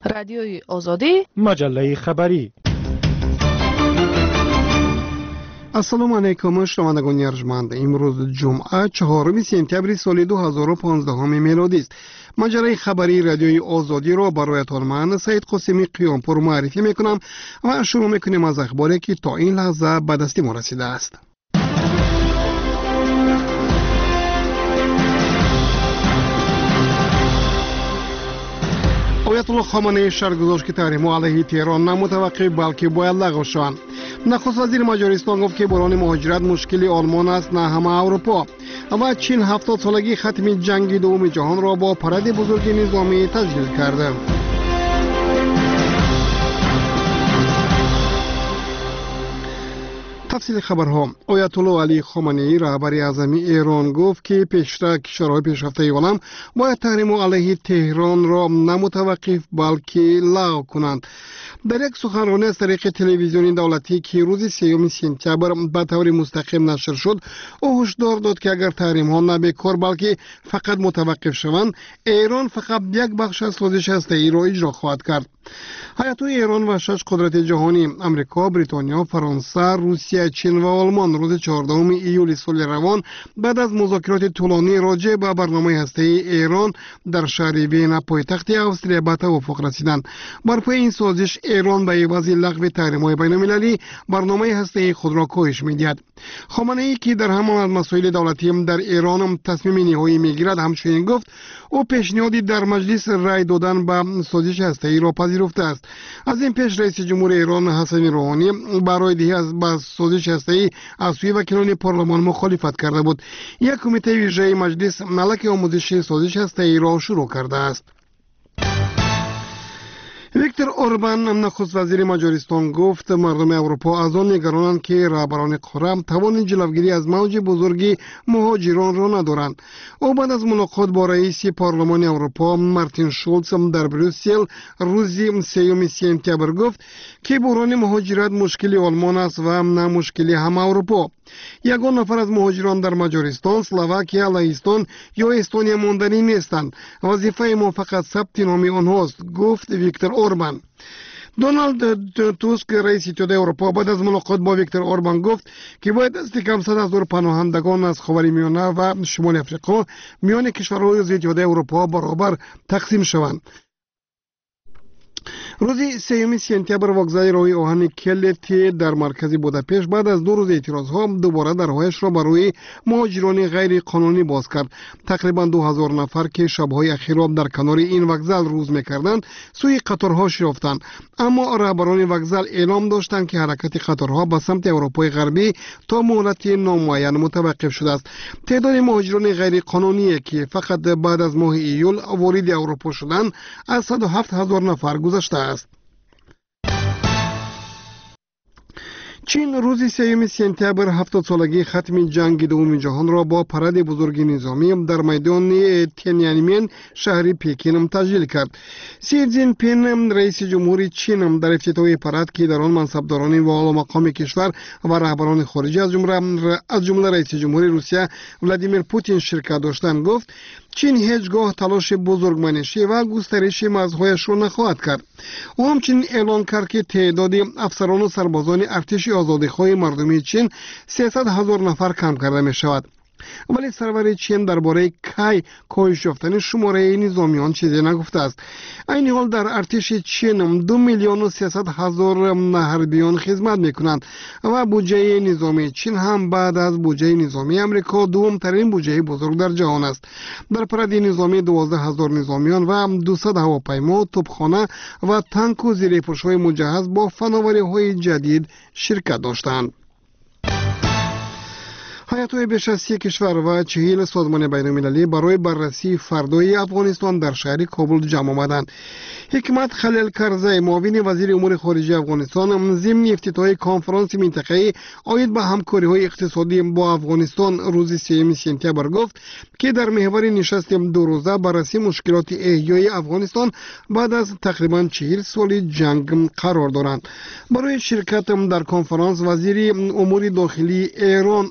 رادیوی آزادی، مجله خبری. السلام علیکم شنوندگان ارجمند. امروز جمعه 4 سپتامبر سال 2015 میلادی است. مجله خبری رادیوی آزادی را برایتان من سید قاسمی قیامپور معرفی میکنم و شروع میکنیم از اخباری که تا این لحظه به دست ما رسیده است. آیت الله خامنه‌ای شرح گذاشت که تحریم‌ها علیه تهران نه متوقف بلکه باید لغو شوند. نخست وزیر مجارستان گفت که بحران مهاجرت مشکلی آلمان است نه همه اروپا. و چین 70 سالگی ختم جنگ دوم جهان را با پرد بزرگ نظامی تسجیل کرده. تفصیل خبرها. آیت الله علی خامنه‌ای رهبر اعظم ایران گفت که کشورهای پیشرفته عالم باید تحریم علیه تهران را نه متوقف بلکه لغو کنند. در یک سخنرانی از طریق تلویزیونی دولتی که روز 3 سپتامبر به طور مستقیم نشر شد، او هشدار داد که اگر تحریم ها نه بیکار بلکه فقط متوقف شوند، ایران فقط یک بخش از سازش هسته‌ای را اجرا خواهد کرد. هیئت‌های ایران و 6 قدرت جهانی امریکا، بریتانیا، فرانسه، روسیه، چین و آلمان روز 14 ایول سال روان بعد از مذاکرات طولانی راجع به برنامه هسته‌ای ایران در شهر وین پایتخت استریا به توافق رسیدند. بر پای این سازش ایران به عوض لغو تحریم‌های بین‌المللی برنامه هسته‌ای خود را کاهش می‌دهد. خامنه‌ای که در همان از مسائل دولتی در ایران تصمیم نهایی می‌گیرد همچنین گفت او پیشنهادی در مجلس رای دادن به سازش هسته‌ای را پذیرفته است. از این پیش رئیس جمهور ایران حسن روحانی برای دهی از سازش هسته‌ای از سوی وکیلان پارلمان مخالفت کرده بود. یک کمیته ویژه مجلس ملک آموزش سازش هسته‌ای را شروع کرده است. ویکتور اوربان نخست وزیر مجارستان گفت مردم اروپا از آن نگرانند که رهبران قاره توان جلوگیری از موج بزرگ مهاجران را ندارند. او بعد از ملاقات با رئیس پارلمان اروپا مارتین شولز در بروسل روز 3 سپتامبر گفت که بحران مهاجرت مشکلی آلمان است و نه مشکلی همه اروپا. یگان نفر از مهاجران در مجارستان، اسلواکیه، لهستان یا استونیا ماندنی نیستند. وظیفه ما فقط ثبت نام آنهاست، گفت ویکتور اوربان. دونالد توسک رئیس اتحادیه اروپا بعد از ملاقات با ویکتور اوربان گفت که باید دست کم 100,000 پناهندگان از خاورمیانه و شمال افریقا میان کشورهای اتحادیه اروپا برابر تقسیم شوند. روز 3 سپتامبر وگزای راهی آهن کلتی در مرکز بوداپست بعد از 2 روز اعتراضها دوباره درهایش را برای مهاجران غیر قانونی باز کرد. تقریبا 2000 نفر که شبهای اخیر در کنار این وگزال روز می‌کردند سوی قطارها رفتند، اما رهبران وگزال اعلام داشتند که حرکت قطارها به سمت اروپای غربی تا مهلت نامعین متوقف شده است. تعداد مهاجران غیر قانونی که فقط بعد از ماه ایول وارد اروپا شدند از 107,000 نفر گذشته است. چین روز 3 سپتامبر 70 سالگی ختم جنگ دوم جهان را با پرد بزرگ نظامی در میدان تینیانمن شهر پکین تسجیل کرد. سی جین پین رئیس جمهور چین در افتتاح پرد که در آن منصبداران والا مقام کشور و رهبران خارجی از جمله رئیس جمهور روسیه ولادیمیر پوتین شرکت داشتند گفت چین هیچگاه تلاش بزرگمنشی و گسترش مرزهایش را نخواهد کرد. او همچنین اعلان کرد که تعداد افسران و سربازان ارتش آزادیخواه مردمی چین 300,000 نفر کم کرده می شود. ولی سرور چین درباره کی کاهش یافتن شماره نظامیان چیزی نگفته است. این حال در ارتش چین 2,300,000 حربیان خدمت میکنند و بودجه نظامی چین هم بعد از بودجه نظامی امریکا دوم ترین بودجه بزرگ در جهان است. در پرده نظامی 12,000 نظامیان و 200 هواپیما، توپخانه و تانک و زیرپوش‌های مجهز با فناوری‌های جدید شرکت داشتند. هیئت‌های بیش از 30 کشور و 40 سازمان بین‌المللی برای بررسی فردای افغانستان در شهر کابل جمع آمدند. حکمت خلیل کرزی معاون وزیر امور خارجه افغانستان ضمن افتتاح کنفرانس منطقه‌ای عاید به همکاری‌های اقتصادی با افغانستان روز 3 سپتامبر گفت که در محور نشست 2 روزه بررسی مشکلات احیای افغانستان بعد از تقریباً 40 سال جنگ قرار دارند. برای شرکت در کنفرانس وزیر امور داخلی ایران عبدالله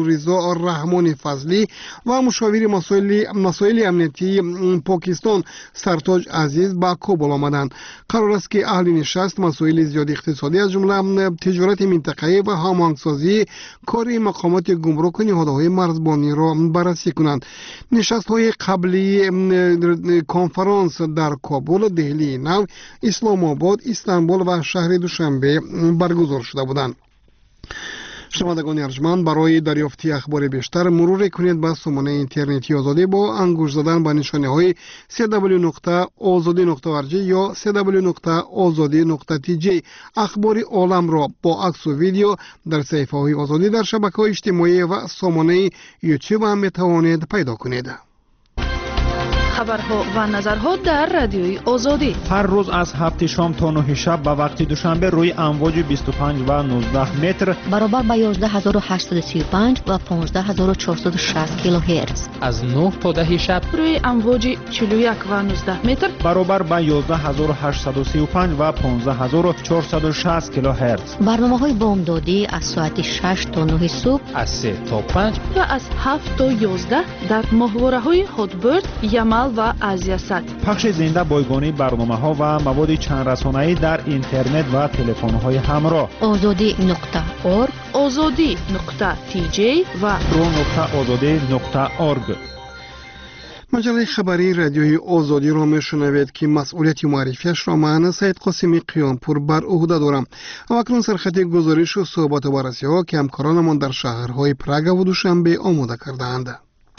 عبدالرضا رحمان فضلی و مشاور مسائل امنیتی پاکستان سرتاج عزیز به کابل آمدند. قرار است که اهل نشست مسائل زیاد اقتصادی از جمله تجارت منطقه‌ای و هماهنگسازی کار مقامات گمرک و نهادهای مرزبانی را بررسی کنند. نشست‌های قبلی کنفرانس در کابل، دهلی نو، اسلام آباد، استانبول و شهر دوشنبه برگزار شده بودند. شنوندگان ارجمند، برای دریافتی اخبار بیشتر مرور کنید به سامانه اینترنتی آزادی با انگشت زدن به نشانه‌های www.azadi.org یا www.azadi.tj. اخبار عالم را با عکس و ویدیو در صفحه‌های آزادی در شبکه‌های اجتماعی و سامانه یوتیوب هم می‌توانید پیدا کنید. خبرها و نظرها در رادیوی آزادی هر روز از 7 شام تا 9 شب به وقت دوشنبه روی امواج 25 و 19 متر برابر با 11835 و 15460 کیلوهرتز. از 9 تا 10 شب روی امواج 41 و 19 متر برابر با 11835 و 15460 کیلوهرتز. برنامه‌های بامدادی از ساعت 6 تا 9 صبح، از 3 تا 5 و از 7 تا 11 در ماهواره‌های هاتبرد، یمل و آزیاسات. پخش زنده بایگانی برنامه‌ها و مواد چند رسانه‌ای در اینترنت و تلفن‌های همراه. azadi.org، azadi.tj و pro.azadi.org. مجله خبری رادیوی آزادی را میشنوید که مسئولیت معرفیش را من سید قاسمی قیامپور بر عهده دارم. و اکنون سرخط گزارش و صحبت و بررسی ها که همکارانمان در شهرهای پراگ و دوشنبه آماده کرده‌اند.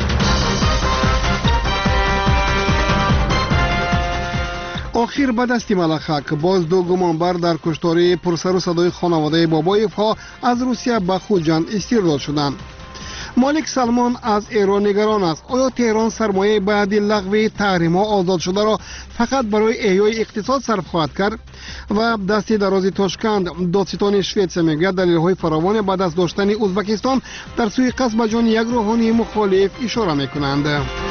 آخر به دست ملخک باز دو گمانبر در کشتاری پرسر و صدای خانواده بابایف ها از روسیه به خوجند استرداد شدند. مالک سلمان از ایران نگران است. آیا تهران سرمایه بعد لغو تحریم ها آزاد شده را فقط برای احیای اقتصاد صرف خواهد کرد؟ و دست درازی تاشکند دادستان شویتسیه میگوید دلیل های فراوان بعد از داشتن ازبکستان در سوی قصد جان یک روحانی مخالف اشاره میکنند.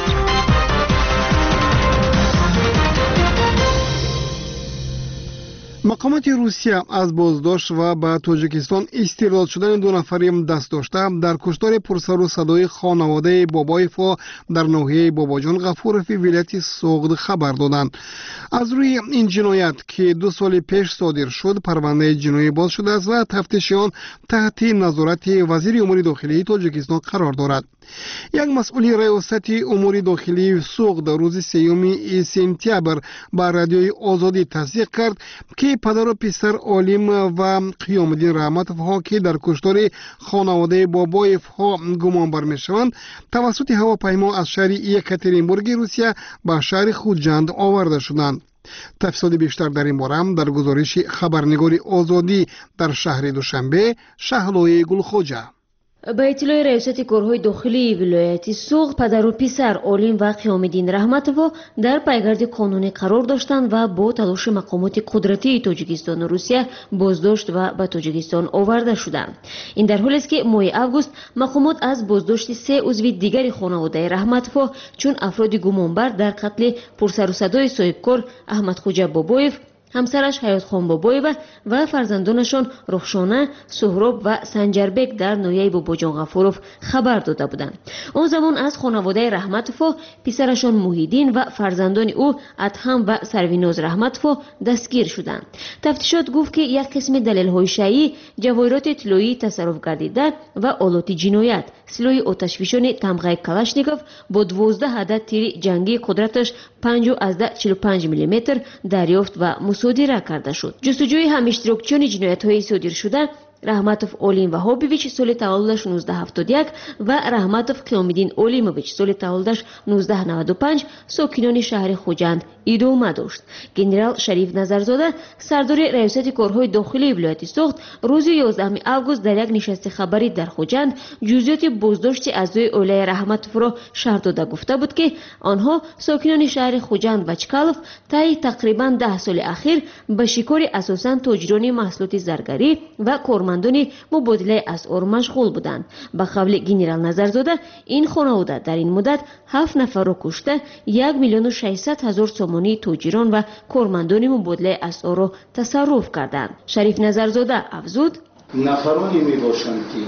مقامات روسیه از بازداشت و به تاجیکستان استرداد شدن دو نفری دست داشته در کشتار پرسر و صدای خانواده بابایف در ناحیه باباجان غفورف ولایت سوغد خبر دادند. از روی این جنایت که 2 سال پیش صادر شد پرونده جنایی باز شده است و تفتیشیان تحت نظارت وزیر امور داخلی تاجیکستان قرار دارد. یک مسئول ریاست امور داخلی سوغد روز 3 سپتامبر با رادیوی آزادی تصدیق کرد که پدر و پسر عالم و قیام الدین رحمتوف ها که در کشتار خانواده بابایف ها گمانبر میشوند توسط هواپیما از شهر یکاترینبورگ روسیه به شهر خوجند آورده شدند. تفصیلات بیشتر در این باره در گزارش خبرنگار آزادی در شهر دوشنبه شهلای گلخوجه. با اطلاع ریاست کارهای داخلی ولایت سوغد پدر و پسر عالم و قیام الدین رحمتوف در پایگرد قانونی قرار داشتند و با تلاش مقامات قدرتی تاجیکستان و روسیه بازداشت و به تاجیکستان آورده شدند. این در حالی است که ماه اوگوست مقامات از بازداشت 3 عضو دیگری خانواده رحمتوف چون افراد گمانبر در قتل پرسر و صدای صاحبکار احمد خوجا بابایف، همسرش حیات خان بابایوه و فرزندانشان رخشانه، سهراب و سنجربک در ناحیه باباجان غفوروف خبر داده بودند. آن زمان از خانواده رحمتوف پسرشان موحیدین و فرزندان او ادهم و سرویناز رحمتوف دستگیر شدند. تفتیشات گفت که یک قسم دلیل‌های شیعی جواهرات طلایی تصرف گردیده و آلات جنایت، سلاح آتشفشان تمغه کلاشنیکوف با 12 عدد تیر جنگی قدرتش 5.45 میلیمتر دریافت و مصادره کرده شد. جستجوی هم اشتراکچیان جنایت‌های صادر شده رحمتوف اولیم و هابیویچ سال تولدش 1971 و رحمتوف قیامالدین اولیموویچ سال تولدش 1995 ساکنان شهر خوجند ادامه داشت. گنرال شریف نظرزاده سردار ریاست کارهای داخلی ولایت سوغد روز 11 اوگوست در یک نشست خبری در خوجند جزئیات بازداشت اعضای عائله رحمتوف را شرح داده گفته بود که آنها ساکنان شهر خوجند و چکالوف طی تقریبا 10 سال اخیر به شکار اساساً تاجران محصولات زرگری و کارمندان مبادله اسعار مشغول بودند. به قول گنرال نظرزاده این خانواده در این مدت 7 نفر را کشته 1,600,000 سامانی تاجران و کارمندان مبادله اسعار را تصرف کردند. شریف نظرزاده افزود نفرانی می باشند که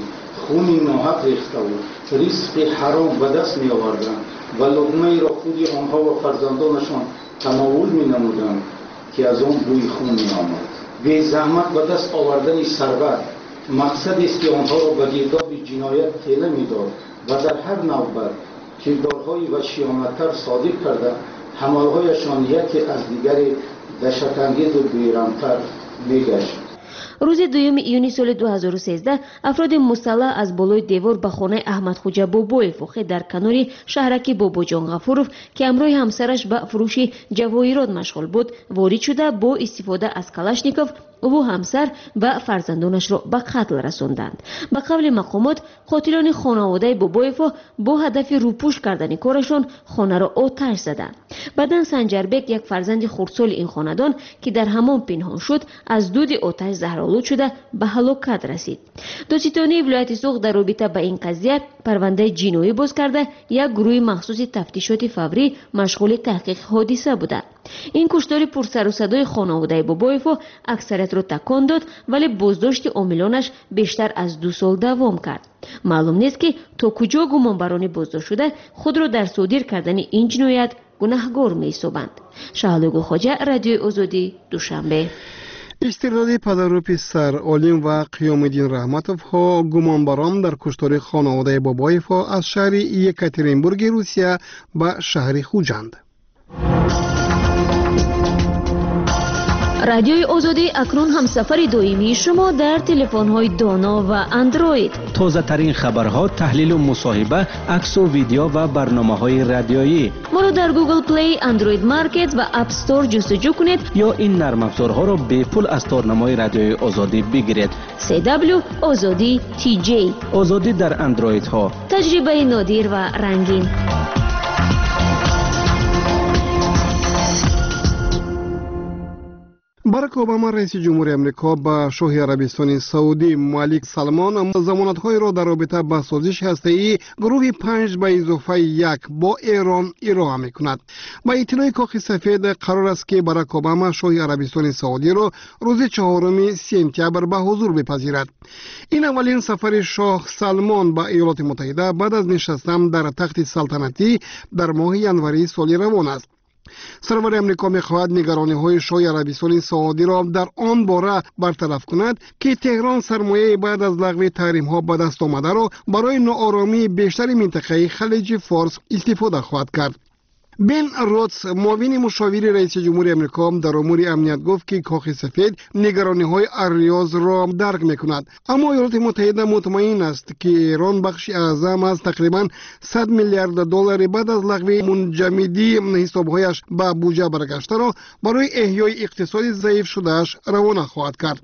خون ناحق ریخته و ریسک حرام به دست می آوردند و لقمه را خود آنها و فرزندانشان تناول می نمودند که از آن بوی خون می آمد. به زحمت به دست آوردن ثروت مقصد است که آنها را به گرداب جنایت ঠেলে می داد و در هر نوبت کردارهای وحشیانه‌تر صادر کرده حملهایشان یکی از دیگری دهشت‌انگیز و بیرحم‌تر می‌گشت. روز 2 ایونی سال 2013 افراد مسلح از بالای دیوار به خانه احمد خوجا بابویف واقع در کنار شهرک باباجان غفورов که همراه همسرش به فروش جواهرات مشغول بود وارد شده با استفاده از کلاشنیکوف او همسر و فرزندانش را به قتل رساندند. به قول مقامات قاتلان خانواده بابویف با هدف روپوش کردن کارشان خانه را آتش زدند. بعداً سنجربک یک فرزند خردسال این خاندان که در حمام پنهان شد از دود آتش زهرآلود شده به هلاکت رسید. دادستانی ولایت سوغ در رابطه با این قضیه پرونده جنایی باز کرده یک گروه مخصوص تفتیشات فوری مشغول تحقیق حادثه بوده. این کشتار پرسر و صدای خانواده بابویف اکثریت را تکان داد ولی بازداشت عاملانش بیشتر از 2 سال دوام کرد. معلوم نیست که تا کجا گمانبران بازداشت شده خود را در صادر کردن این جنایت گناهکار می‌سازند. شهلوگو خواجه رادیوی آزادی دوشنبه. استرداد پدر و پسر عالم و قیام‌الدین رحمتوف ها گمانبران در کشتار خانواده بابویف از شهر یکاترینبورگ روسیه به شهر خوجند. رادیوی آزادی اکنون همسفر دائمی شما در تلفن‌های دانا و اندروید. تازه ترین خبرها، تحلیل و مصاحبه، عکس و ویدیو و برنامه‌های رادیویی. ما را در گوگل پلی، اندروید مارکت و اپ استور جستجو کنید یا این نرم افزارها را به پول از تارنمای رادیوی آزادی بگیرید. CW آزادی TJ. آزادی در اندروید ها. تجربه نادر و رنگین. باراک اوباما رئیس جمهوری امریکا به شاه عربستان سعودی ملک سلمان ضمانت‌های را در رابطه با سازش هسته‌ای گروه 5 به اضافه 1 با ایران ارائه می‌کند. با اطلاع کاخ سفید قرار است که باراک اوباما شاه عربستان سعودی را روز 4 سپتامبر به حضور بپذیرد. این اولین سفر شاه سلمان به ایالات متحده بعد از نشستن در تخت سلطنتی در ماه ژانویه سال روان است. سرور امریکا می‌خواهد نگرانی‌های شاه عربستان سعودی را در آن باره برطرف کند که تهران سرمایه بعد از لغو تحریم‌ها به دست آمده را برای ناآرامی بیشتر منطقه خلیج فارس استفاده خواهد کرد. بن رودز معاون مشاور رئیس جمهور امریکا در امور امنیت گفت که کاخ سفید نگرانی‌های اریاز را درک می‌کند، اما ایالات متحده مطمئن است که ایران بخش اعظم از تقریباً 100 میلیارد دلار بعد از لغو منجمدی حساب‌هایش به بودجه برگشته را برای احیای اقتصاد ضعیف شده‌اش روانه خواهد کرد.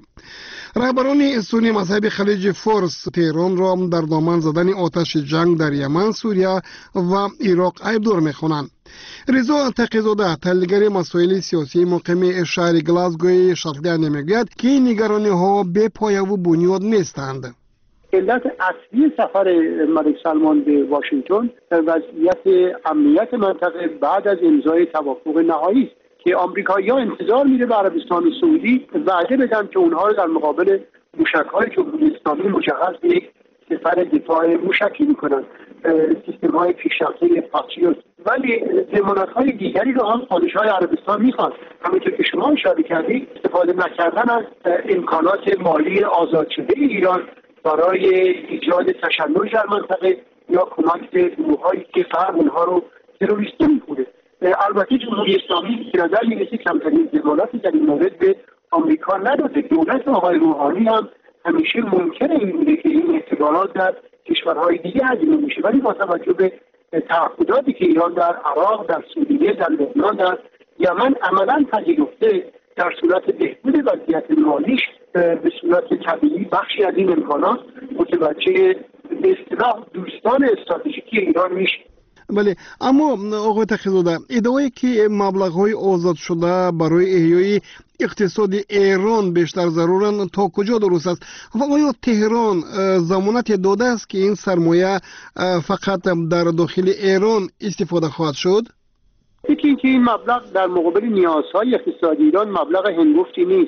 رهبران سنی مذهب خلیج فارس تهران را در دامن زدن آتش جنگ در یمن، سوریه و عراق ایبدار می‌خوانند. رضا تقی‌زاده تحلیلگر مسائل سیاسی مقیم شهر گلاسگوی شاتلند میگوید که این نگرانی‌ها بی پایه و بنیاد نیستند. علت اصلی سفر ملک سلمان به واشنگتن وضعیت امنیت منطقه بعد از امضای توافق نهایی است که آمریکایی‌ها انتظار میره به عربستان سعودی وعده بدن که اونها رو در مقابل موشک‌های جمهوری اسلامی مجهز به یک سپر دفاع موشکی میکنن، سیستم‌های پیشرفته پاتریوت. ولی ضمانت‌های دیگری رو هم پادشاه عربستان میخواد. همونطور که شما اشاره کردید استفاده نکردن از امکانات مالی آزاد شده ایران برای ایجاد تشنج در منطقه یا کمک به گروه‌هایی که غرب اونها رو تروریستی می‌کنه. البته جمهوری اسلامی به نظر می‌رسه کمترین ضمانتی در این مورد به آمریکا نداده. دولت آقای روحانی هم همیشه منکر این بوده که این اعتبارات در کشورهای دیگه هزینه میشه، ولی با توجه به تعهداتی که ایران در عراق، در سوریه، در لبنان، در یمن عملاً پذیرفته، در صورت بهبود وضعیت مالیش به صورت طبیعی بخشی از این امکانات متوجه به اصطلاح دوستان استراتژیکی ایران میشه. بله، اما آقای تقی‌زاده ادعایی که مبلغ‌های آزاد شده برای احیای اقتصاد ایران بیشتر ضرورن تا کجا درست است و آیا تهران ضمانت داده است که این سرمایه فقط در داخل ایران استفاده خواهد شد؟ یکی اینکه این مبلغ در مقابل نیازهای اقتصادی ایران مبلغ هنگفتی نیست.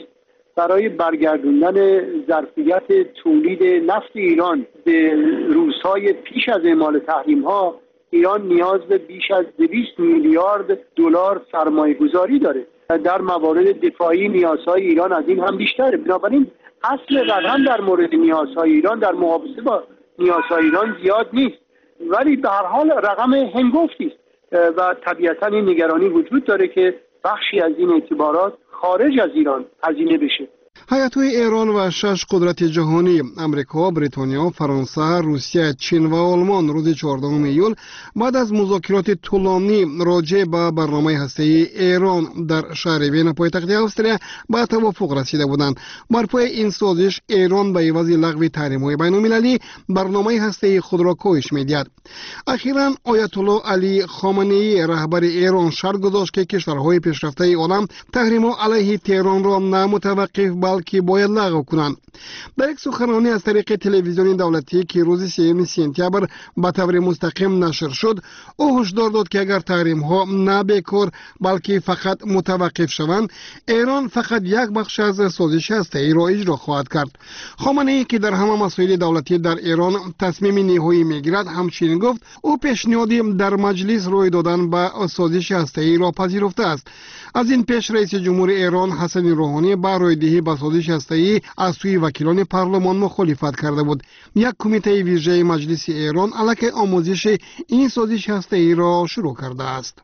برای برگردوندن ظرفیت تولید نفت ایران به روزهای پیش از اعمال تحریم‌ها ایران نیاز به بیش از 200 میلیارد دلار سرمایه گذاری داره. در موارد دفاعی نیازهای ایران از این هم بیشتره. بنابراین اصل رقم در مورد نیازهای ایران در مقایسه با نیازهای ایران زیاد نیست، ولی به هر حال رقم هنگفتی است و طبیعتاً این نگرانی وجود داره که بخشی از این اعتبارات خارج از ایران هزینه بشه. هیئت‌های ایران و 6 قدرت جهانی امریکا، بریتانیا، فرانسه، روسیه، چین و آلمان روز 14 ایول بعد از مذاکرات طولانی راجع به برنامه هسته‌ای ایران در شهر وین پایتخت استرالیا به توافق رسیده بودند. بر پای این سازش ایران به عوض لغو تحریم‌های بین‌المللی برنامه هسته‌ای خود را کاهش می‌دهد. اخیراً آیت الله علی خامنه‌ای رهبر ایران شرط گذاشت که کشورهای پیشرفته عالم تحریم‌ها علیه تهران را نه متوقف بلکه باید لغو کنند. در یک سخنرانی از طریق تلویزیون دولتی که روز 3 سپتامبر به طور مستقیم نشر شد، او هشدار داد که اگر تحریم‌ها نه بیکار بلکه فقط متوقف شوند، ایران فقط یک بخش از سازش هسته‌ای را اجرا خواهد کرد. خامنه‌ای که در همه مسائل دولتی در ایران تصمیم نهایی میگیرد همچنین گفت او پیشنهادی در مجلس روی دادن به سازش هسته‌ای را پذیرفته است. از این پیش رئیس جمهور ایران حسن روحانی با رویدهی به سازش هسته‌ای از سوی وکیلان پارلمان مخالفت کرده بود. یک کمیته ویژه مجلس ایران علیه آموزش این سازش هسته‌ای را شروع کرده است.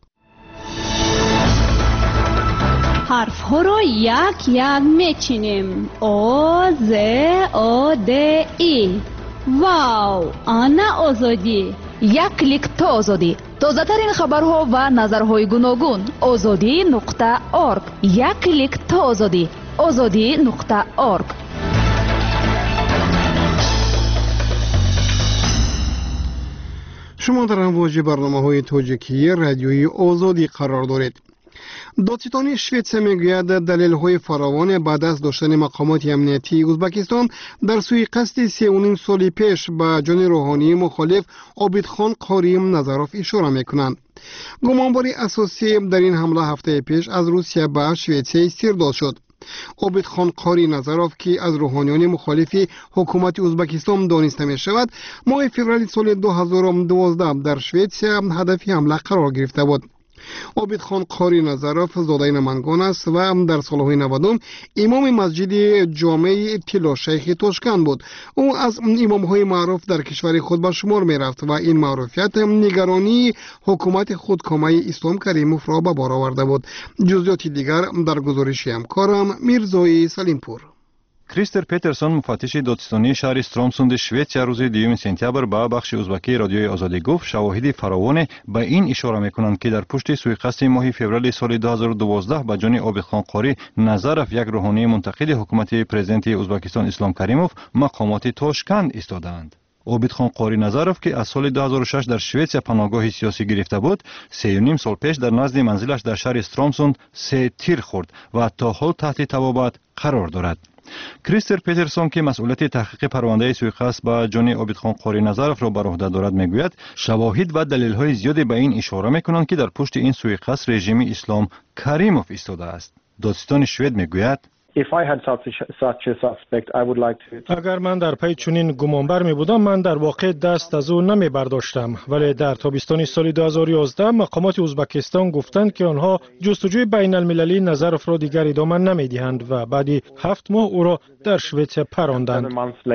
حرف ها را یک یک میچینیم. او ز او د ای. واو، آنا آزادی. یک کلیک تا آزادی. تازه ترین خبرها و نظرهای گوناگون. azadi.org. یک کلیک تا آزادی. azadi.org. شما در امواج برنامه‌های تاجیکی رادیویی آزادی قرار دارید. دادستان شویتسیه میگوید دلیل‌های فراوان بعد از داشتن مقامات امنیتی ازبکستان در سوی قصد 3.5 سال پیش به جان روحانی مخالف عابدخان قاری نظروف اشاره میکنند. گمانباری اساسی در این حمله هفته پیش از روسیه به شویتسیه استرداد شد. عابدخان قاری نظروف که از روحانیان مخالف حکومت ازبکستان دانسته می شود، ماه فوریه سال 2012 در شویتسیه هدف حمله قرار گرفته بود. عابدخان قاری نظروف زاده نمنگان است و در سالهای 90 امام مسجد جامع طلا شیخ تاشکند بود. او از امامهای معروف در کشور خود به شمار می رفت و این معروفیت نگرانی حکومت خودکامه اسلام کریموف را به بار آورده بود. جزئیات دیگر در گزارش همکارم میرزای سلیمپور. کریستر پترسون مفتش دادستانی شهر استرامسوند شویتسیه روز 2 سپتامبر به بخش ازبکی رادیوی آزادی گفت شواهد فراوان به این اشاره میکنند که در پشت سوءقصد ماه فوریه سال 2012 به جان عابدخان قاری نظروف یک روحانی منتقد حکومت پرزیدنت ازبکستان اسلام کریموف مقامات تاشکند ایستادند. عابدخان قاری نظروف که از سال 2006 در شویتسیه پناهگاه سیاسی گرفته بود، 3.5 سال پیش در نزد منزلش در شهر استرامسوند 3 تیر خورد و تا حال تحت تبابت قرار دارد. کریستر پترسون که مسئولیت تحقیق پرونده سوءقصد به جان عابدخان قاری نظروف را بر عهده دارد میگوید شواهد و دلیل‌های زیادی به این اشاره میکنند که در پشت این سوءقصد رژیم اسلام کریموف ایستاده است. دادستان شوید میگوید اگر من در پی چنین گمانبر می بودم من در واقع دست از او نمی برداشتم، ولی در تابستان سال 2011 مقامات ازبکستان گفتند که آنها جستجوی بین المللی نظروف را دیگر ادامه نمی دهند و بعد 7 ماه او را در شویتسیه پراندند.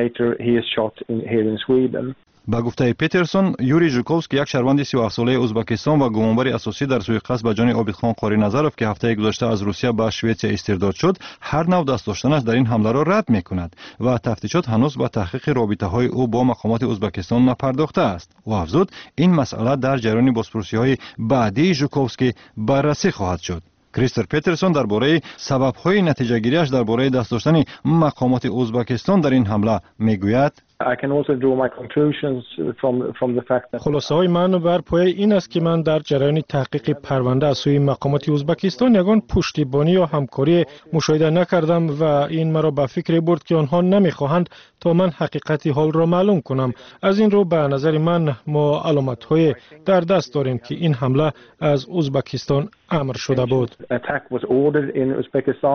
با گفته پترسون، یوری ژوکوفسکی یک شهروند 37 ساله ازبکستان و گمانبر اساسی در سوءقصد به جان عابدخان قاری نظروف که هفته گذشته از روسیه به شویتسیه استرداد شد، هر نوع دست داشتنش در این حمله را رد می‌کند و تفتیشات هنوز به تحقیق رابطه‌های او با مقامات ازبکستان نپرداخته است. او افزود این مسئله در جریان بازپرسی‌های بعدی ژوکوفسکی بررسی خواهد شد. کریستر پترسون درباره سبب‌های نتیجه‌گیری‌اش درباره دست داشتن مقامات ازبکستان در این حمله میگوید خلاصه های من بر پایه این است که من در جریان تحقیق پرونده از سوی مقامات ازبکستان یگان پشتیبانی یا همکاری مشاهده نکردم و این مرا به فکر برد که آنها نمیخواهند تا من حقیقت حال را معلوم کنم. از این رو به نظر من ما علامت های در دست داریم که این حمله از ازبکستان امر شده بود.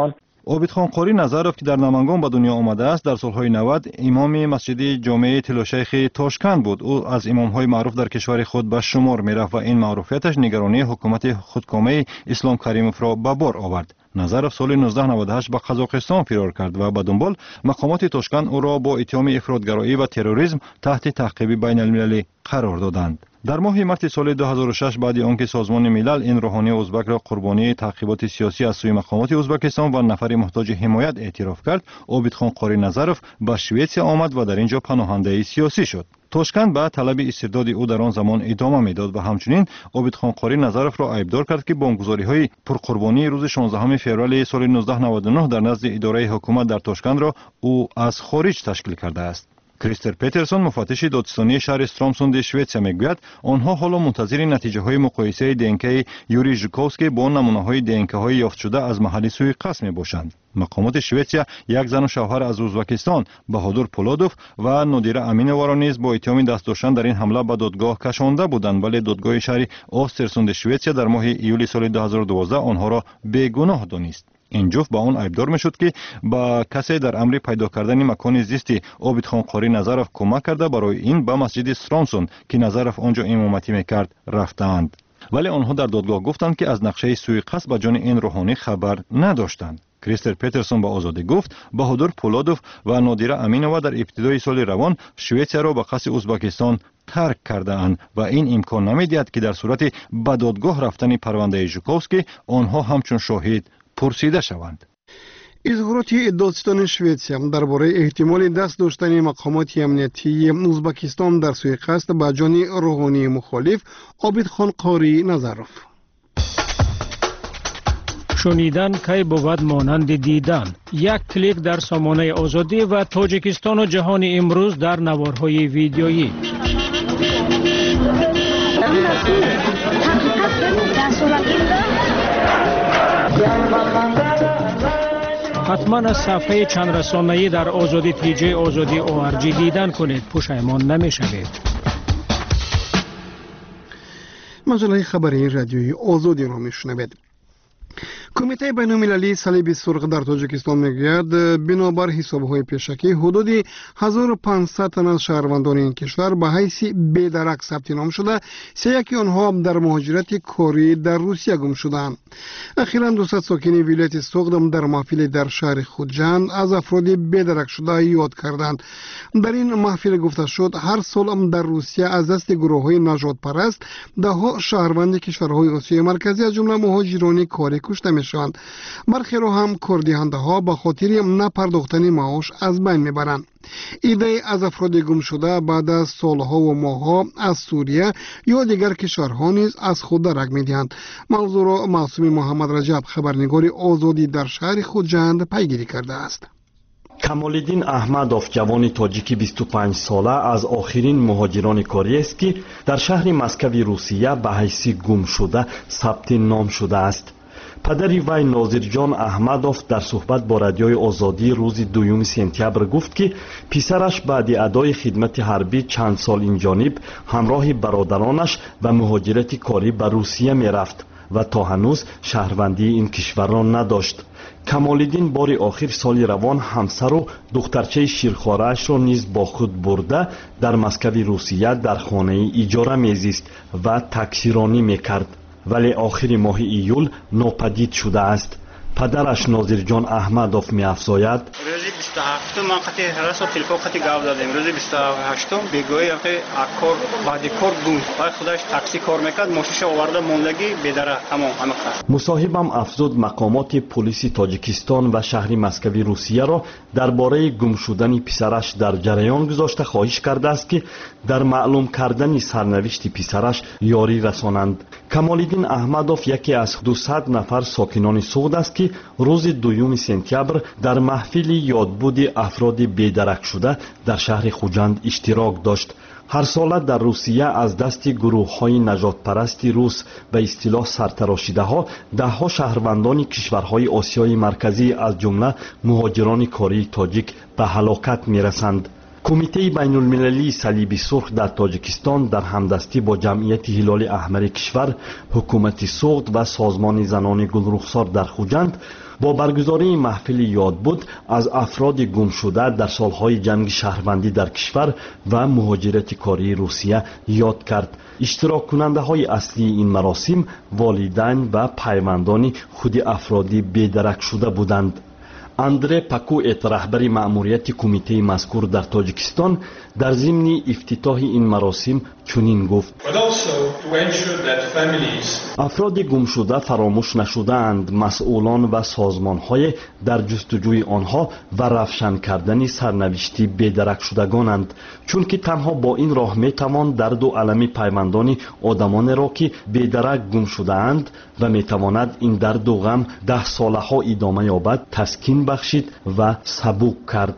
عابدخان قاری نظرов که در نامنگان به دنیا آمده است در سالهای 90 امام مسجد جامع تلوشیخ تاشکند بود. او از امامهای معروف در کشور خود به شمار میرفت و این معروفیتش نگرانی حکومت خودکامه اسلام کریموف را به بار آورد. نظرов سال 1998 به قزاقستان فرار کرد و به دنبال مقامات تاشکند او را با اتهام افراطگرایی و تروریسم تحت تعقیب بین المللی قرار دادند. در ماه مارس سال 2006 بعد آنکه سازمان ملل این روحانی ازبک را قربانی تعقیبات سیاسی از سوی مقامات ازبکستان و نفر محتاج حمایت اعتراف کرد، عابدخان قاری نظرов به سوئیسیا آمد و در اینجا پناهنده سیاسی شد. تاشکند به طلب استرداد او در آن زمان ادامه میداد و همچنین عابدخان قاری نظرов را ایبدار کرد که بمبگذاری‌های پرقربانی روز 16 فوریه سال 1999 در نزد اداره حکومت در تاشکند را او از خارج تشکیل کرده است. کریستر پترسون مفتش دادستانی شهر استرامسوند شوئیسیا میگوید آنها حالا منتظر نتیجه های مقایسه دینک یوری ژوکوفسکی با نمونه های دینک های یافت شده از محل سوءقصد میباشند. مقامات شوئیسیا یک زن و شوهر از ازبکستان بهادر پولادوف و نادیره امینова را نیز با اتهام دست داشتن در این حمله به دادگاه کشانده بودند، ولی دادگاه شهر آسترسوند شوئیسیا در ماه ایولی سال 2012 آنها را بیگناه دانست. این جفت با آن ایبدار میشد که با کسی در امر پیدا کردن مکان زیستی عابدخان قاری نظرов کمک کرده برای این به مسجد استرامسوند که نظرов آنجا امامتی میکرد رفتند، ولی آنها در دادگاه گفتند که از نقشه سوءقصد به جان این روحانی خبر نداشتند. کریستر پترسون با آزادی گفت بهادر پولادوف و نادیره امینова در ابتدای سال روان شوئیسیا را به قصد ازبکستان ترک کرده اند و این امکان نمیدهد که در صورت به دادگاه رفتن پرونده ژوکوفسکی آنها همچون شاهد پرسیده شوند. اظهارات دادستان شوئیسیا درباره احتمال دست داشتن مقامات امنیتی ازبکستان در سوءقصد به جان روحانی مخالف عابدخان قاری نظرов. شنیدن کی بود مانند دیدن. یک کلیک در سامانه آزادی و تاجیکستان و جهان امروز در نوارهای ویدیویی. حتما از صفحه چند رسانه‌ای در آزادی تیجه آزادی ORG دیدن کنید، پشیمان نمی‌شوید. مجله خبری رادیوی آزادی را میشنوید. کمیته بین‌المللی صلیب سرخ در تاجیکستان میگوید بنابر حساب‌های پیشکی حدود 1500 تن از شهروندان این کشور به حیث بی‌درک ثبت نام شده، 31 آنها در مهاجرت کاری در روسیه گم شدند. اخیراً 200 ساکن ولایت سوغد در محفل در شهر خوجند از افراد بی‌درک شده یاد کردند. در این محفل گفته شد هر سال در روسیه از دست گروه‌های نژاد پرست ده‌ها شهروند کشورهای آسیای مرکزی از جمله مهاجران کاری کشته میشوند. برخی را هم کاردهنده ها به خاطر نپرداختن معاش از بین میبرند. ایده از افراد گم شده بعد از سالها و ماهها از سوریه یا دیگر کشورها نیز از خود درک میدهند. موضوع را معصوم محمد رجب خبرنگار آزادی در شهر خوجند پیگیری کرده است. کمالالدین احمدوف جوان تاجیکی 25 ساله از آخرین مهاجران کاری است که در شهر مسکو روسیه به حیث گم شده ثبت نام شده است. پدری وی ناظرجان احمدوف در صحبت با رادیوی آزادی روز 2 سپتامبر گفت که پسرش بعد ادای خدمت حربی چند سال این جانب همراه برادرانش و مهاجرت کاری به روسیه می رفت و تا هنوز شهروندی این کشور را نداشت. کمالالدین بار آخر سال روان همسر و دخترچه شیرخواره‌اش را نیز با خود برده در مسکو روسیه در خانه اجاره میزیست و تاکسیرانی میکرد، ولی آخر ماه ایول ناپدید شده است. پدرش ناظرجان احمدوف می‌افزاید روز 27 من قطع حراس و تلفن قطع گاو دادم. روز 28 بگویی که اکور بعد کار بود و خودش تاکسی کار میکرد، ماشینش آورده موندگی بدره تمام همه خرج. مصاحبم افزود مقامات پلیس تاجیکستان و شهر مسکو روسیه را درباره گم شدن پسرش در جریان گذاشته خواهش کرده است که در معلوم کردن سرنوشت پسرش یاری رسانند. کمالالدین احمدوف یکی از 200 نفر ساکنان سوغد است که روز 2 سپتامبر در محفل یادبود افراد بی‌درک شده در شهر خوجند اشتراک داشت. هر سال در روسیه از دست گروه‌های نژادپرستی روس به اصطلاح سرتراشیده‌ها ده‌ها شهروندان کشورهای آسیای مرکزی از جمله مهاجران کاری تاجیک به هلاکت می‌رسند. کمیته بین‌المللی صلیب سرخ در تاجیکستان در همدستی با جمعیت هلال احمر کشور، حکومت سوغد و سازمان زنان گلرخسار در خوجند با برگزاری محفل یادبود از افراد گم شده در سالهای جنگ شهروندی در کشور و مهاجرت کاری روسیه یاد کرد. اشتراک کننده های اصلی این مراسم والدین و پیوندان خود افرادی بی‌درک شده بودند. اندره پاکویت رهبر مأموریت کمیته مذکور در تاجیکستان در ضمن افتتاح این مراسم چنین گفت: افراد گم شده فراموش نشده‌اند. مسئولان و سازمان‌های در جستجوی آنها و روشن کردن سرنوشت بی‌درک شدگانند، چون که تنها با این راه می‌توان درد و الم پیوندان آدمان را که بی‌درک گم شده‌اند و می‌تواند این درد و غم 10 ساله‌ها ادامه یابد تسکین بخشید و سبک کرد.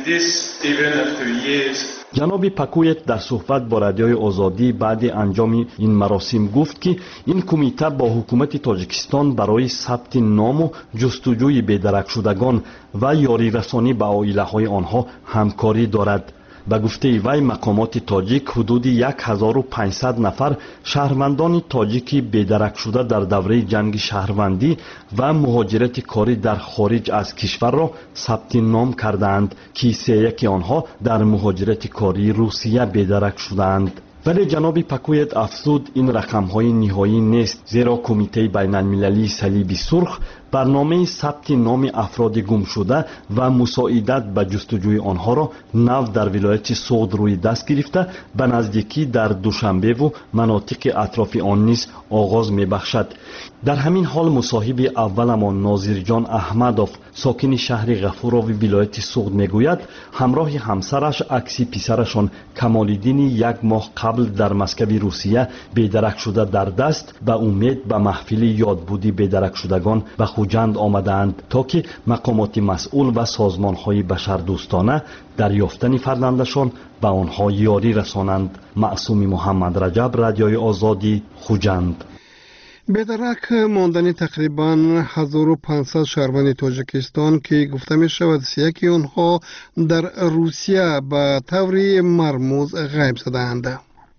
جناب پاکویت در صحبت با رادیوی آزادی بعد انجام این مراسم گفت که این کمیته با حکومت تاجیکستان برای ثبت نام و جستجوی بی‌درک شدگان و یاری رسانی به عائله‌های آنها همکاری دارد. به گفته وی مقامات تاجیک حدود 1500 نفر شهروندان تاجیکی بی‌درک شده در دوره جنگ شهروندی و مهاجرت کاری در خارج از کشور را ثبت نام کردند که 31 آنها در مهاجرت کاری روسیه بی‌درک شدند. ولی جناب پاکویت افزود این رقم‌های نهایی نیست، زیرا کمیته بین‌المللی صلیب سرخ برنامه ثبت نام افراد گم شده و مساعدت به جستجوی آنها را نو در ولایت سوغد روی دست گرفته به نزدیکی در دوشنبه و مناطق اطراف آن نیز آغاز می‌بخشد. در همین حال مصاحب اولمان ناظر جان احمدوف ساکن شهر غفورov ولایت سوغد میگوید همراه همسرش عکس پسرشان کمال‌الدین 1 ماه قبل در مسکو روسیه بی‌درک شده در دست به امید به محفل یادبودی بی‌درک شدگان به خوجند آمدند تا که مقامات مسئول و سازمان‌های بشردوستانه در یافتن فرزندشان به آنها یاری رسانند. معصوم محمد رجب، رادیوی آزادی، خوجند. بی‌درک ماندن تقریباً 1500 شهروند تاجیکستان که گفته می شود 31 آنها در روسیه به طور مرموز غیب شدند.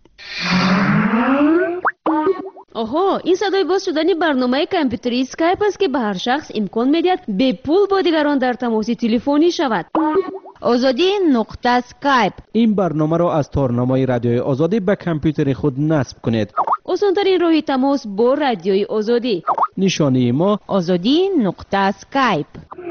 آها، این صدای باز شدن برنامه کامپیوتری اسکایپ است که به هر شخص امکان میدهد به پول با دیگران در تماس تلفنی شود. آزادی نقطه اسکایپ. این برنامه را از تارنمای رادیوی آزادی به کامپیوتر خود نصب کنید. آسان‌ترین راه تماس با رادیوی آزادی. نشانی ما آزادی نقطه اسکایپ.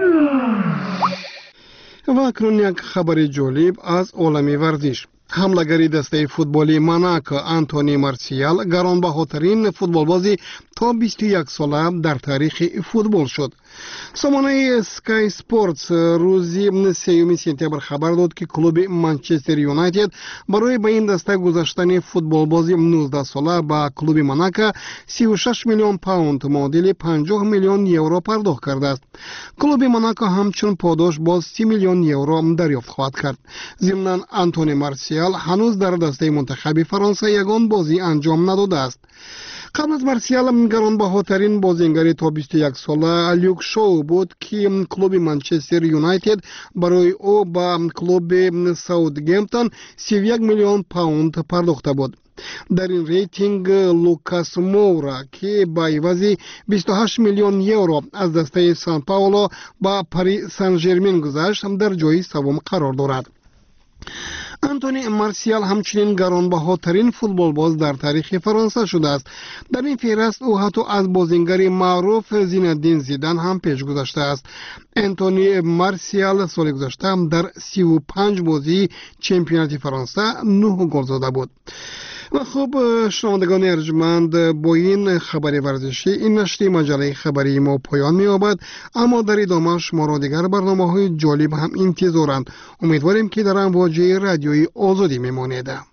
و اکنون یک خبر جالب از عالم ورزش. حملگری دسته فوتبالی موناکو آنتونی مارسیال گرانبهاترین فوتبالبازی تا 21 ساله در تاریخ فوتبال شد. سامانه اسکای سپورتس روزی 3 سپتامبر خبر داد که کلوب منچستر یونایتد برای به این دسته گذاشتن فوتبالبازی 19 ساله با کلوب موناکو 36 میلیون پوند معادل 50 میلیون یورو پرداخت کرده است. کلوب موناکو همچون پاداش باز 30 میلیون یورو دریافت خواهد کرد. ضمناً آنتونی مارسیال هنوز در دسته منتخب فرانسه یگان بازی انجام نداده است. قبل از مارسیال گرانبهاترین بازیگر تا 21 ساله لیوک شو بود که کلوب منچستر یونایتد برای او با کلوب ساوثگمپتون 31 میلیون پوند پرداخته بود. در این ریتینگ لوکاس مورا که با عوض 28 میلیون یورو از دسته سان پائولو با پاریس سن ژرمن گذشت در جای سوم قرار دارد. آنتونی مارسیال همچنین گرانبهاترین فوتبالباز در تاریخ فرانسه شده است. در این فهرست او حتی از بازیگر معروف زینالدین زیدان هم پیش گذشته است. آنتونی مارسیال سال گذشته در 35 بازی چمپیونات فرانسه 9 گل زده بود. و خب شنوندگان ارجمند، با این خبر ورزشی این نشر مجله خبری ما پایان می‌یابد، اما در ادامه شما را دیگر برنامه‌های جالب هم انتظارند. امیدواریم که در امواج رادیوی آزادی میمانید.